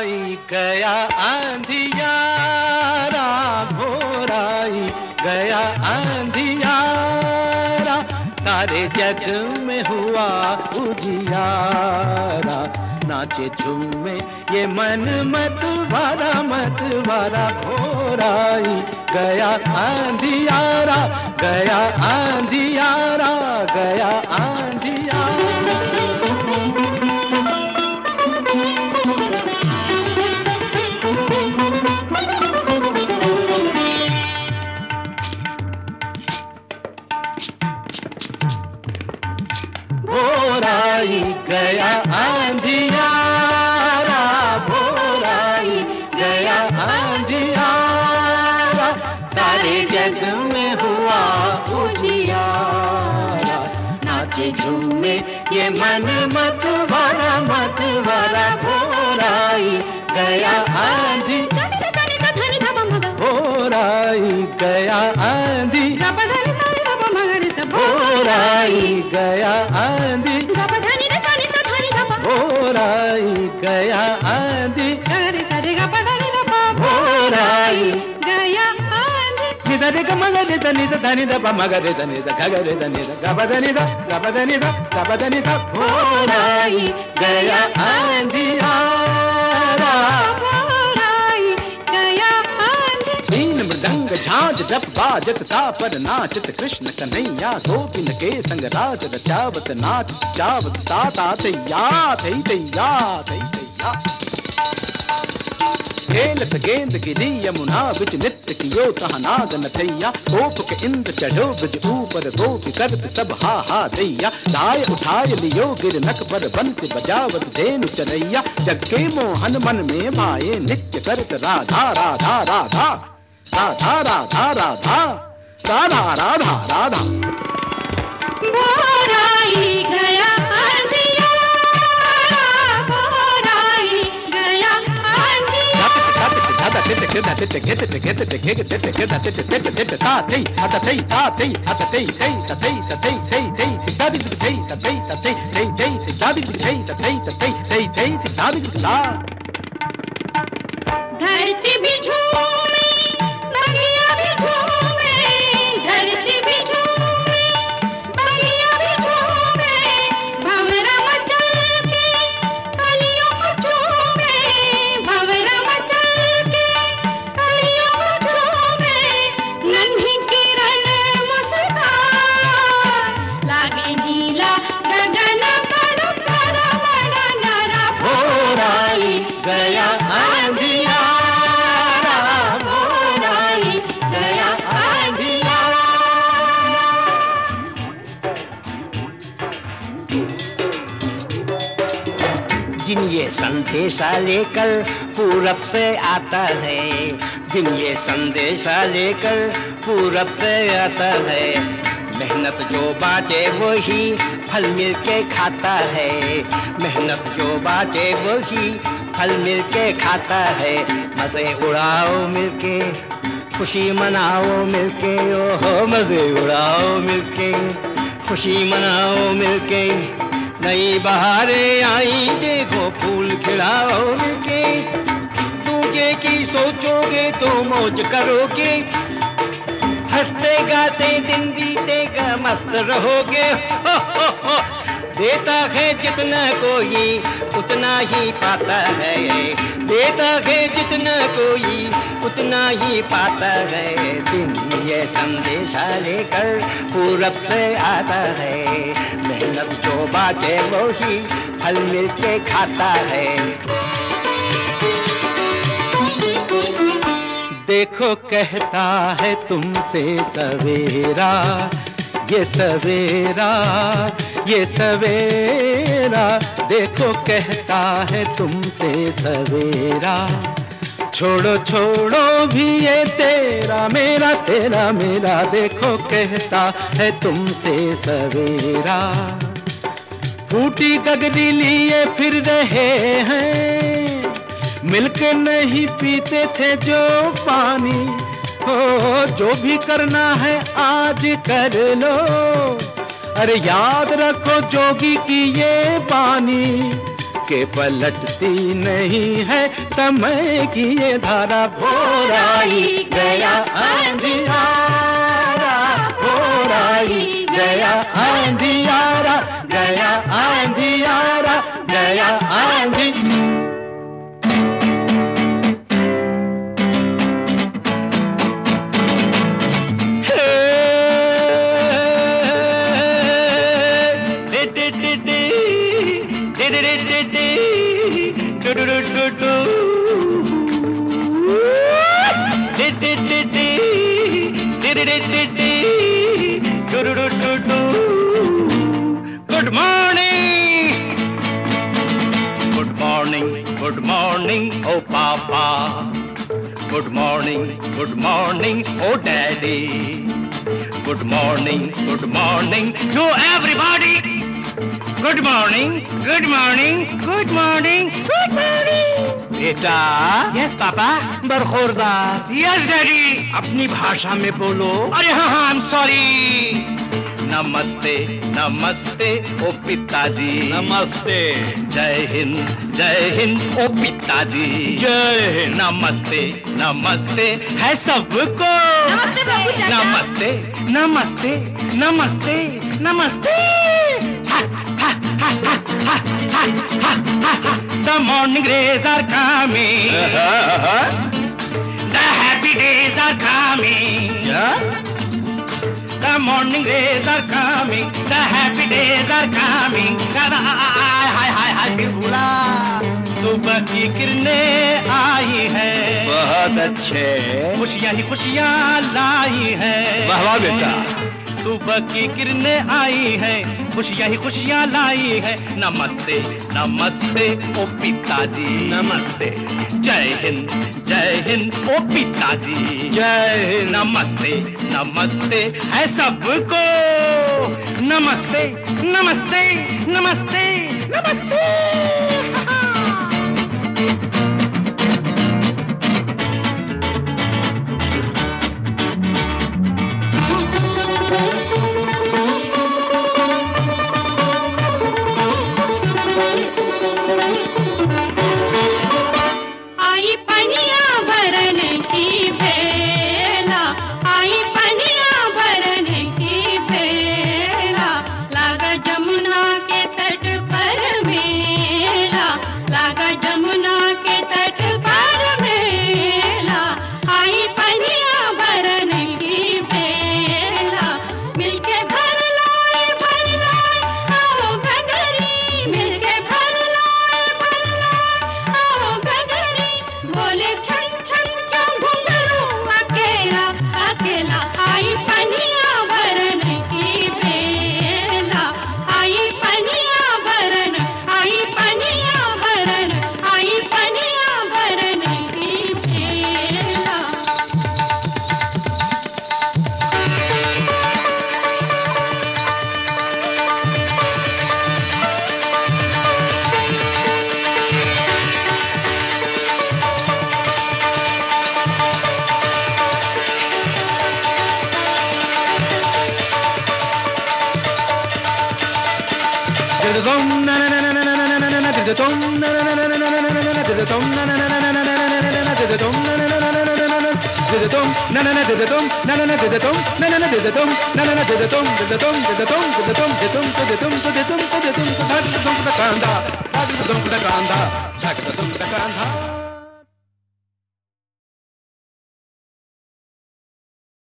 आई गया अंधियारा, घोर आई गया अंधियारा, सारे जग में हुआ उजियारा। नाचे झूमे ये मन मत वारा, घोर आई गया अंधियारा, गया अंधियारा, गया अंधियारा। भोर आई गया अंधियारा, भोर आई गया अंधियारा, सारे जग में हुआ उजियारा। नाचे झूमे ये मन मत वारा, भोर आई गया अंधियारा, भोर आई गया अंधियारा, भोर आई गया आंधी, भोर आई गया आंधी, भोर आई गया आंधी। निदा रे ग मग रे द नि द ध नि द प मग रे द नि द ग ग रे द नि द ग ब द नि द ग ब द नि द ग ब द नि द, भोर आई गया अंधियारा, मृदंग झांझ जप बाजत था पर नाचत कृष्ण कन्हैया, गोपिन के संग रास रचावत नाच जावत ताता तैया थई तैया थई तैया। खेलत गेंद गिरी यमुना बिच नित्य कियो तहाँ नाद नथैया, गोप के इंद्र चढ़ो ब्रज ऊपर, गोपी करत सब हा हा दैया। लाय उठाय लियो गिरनक पर बंसी बजावत धेनु चरैया, जग के मोहन मन में भाए नित्य करत राधा राधा राधा, राधा राधा राधा, राधा राधा राधा। भोर आई गया अंधियारा, भोर आई गया अंधियारा। धरती भी झूमे, बगिया भी झूमे, धरती भी झूमे, बगिया भी झूमे, भंवरा मचल के कलियों को झूमे, भंवरा मचल के कलियों को झूमे। नन्ही किरण मुस्कान, लागे नीला गगन बड़ा बड़ा बड़ा न्यारा। भोर आई गया अंधियारा, भोर आई गया अंधियारा। दिन ये संदेशा लेकर पूरब से आता है, दिन ये संदेशा लेकर पूरब से आता है। मेहनत जो बाटे वही फल मिल के खाता है, मेहनत जो बाटे वही फल मिल के खाता है। मजे उड़ाओ मिलके, खुशी मनाओ मिलके, ओहो मजे उड़ाओ मिलके, खुशी मनाओ मिलके। नई बहारें आई देखो फूल खिलाओ मिलके, दूजे की सोचोगे तो मौज करोगे, हंसते गाते दिन बीतेगा मस्त रहोगे। हो हो। देता है जितना कोई उतना ही पाता है, देता है जितना कोई उतना ही पाता है। दिन ये संदेशा लेकर पूरब से आता है, मेहनत जो बाटे वो ही फल मिल के खाता है। देखो कहता है तुमसे सवेरा, ये सवेरा, ये सवेरा, देखो कहता है तुमसे सवेरा। छोड़ो छोड़ो भी ये तेरा मेरा, तेरा मेरा, देखो कहता है तुमसे सवेरा। फूटी गगरी लिए फिर रहे हैं, मिलके नहीं पीते थे जो पानी, हो जो भी करना है आज कर लो। अरे याद रखो जोगी की ये बानी, के पलटती नहीं है समय की ये धारा। भोर आई गया अंधियारा, भोर आई गया अंधियारा, गया अंधियारा, गया आंधी। Good morning, good morning, good morning, oh Papa. Good morning, oh Daddy. Good morning to everybody. Good morning, good morning, good morning, good morning. बेटा, यस पापा। बरखोरदार। Yes daddy. अपनी भाषा में बोलो। अरे हाँ हाँ, आई एम सॉरी। नमस्ते नमस्ते ओ पिताजी। नमस्ते। जय हिंद ओ पिताजी। जय हिंद। नमस्ते नमस्ते है सबको। नमस्ते बाबू चाचा। नमस्ते नमस्ते नमस्ते नमस्ते। The morning rays are coming. The happy days are coming. The morning rays are coming. The happy days are coming. हाय बिरबुला, सुबह की किरणें आई है। बहुत अच्छे। खुशियाँ ही खुशियाँ लाई है। वाह वाह बेटा। सुबह की किरणें आई है, खुशियाँ ही खुशियाँ लाई है। नमस्ते नमस्ते ओ पिताजी। नमस्ते। जय हिंद ओ पिताजी। जय हिंद। नमस्ते नमस्ते है सबको। नमस्ते नमस्ते नमस्ते नमस्ते। आई पनिया भरन की बेला, आई पनिया भरन की बेला, लागा जमुना के तट पर मेला, लागा जमुना के तट पर मेला। आई पनिया भरन की बेला, मिलके भर लाए आओ गगरी, मिलके भर लाए आओ गगरी। बोले छन छन क्यों घुंघरू अकेला अकेला। आई पनिया भरन की बेला, आई पनिया भरन, आई पनिया भरन, आई पनिया भरन की बेला। Kanda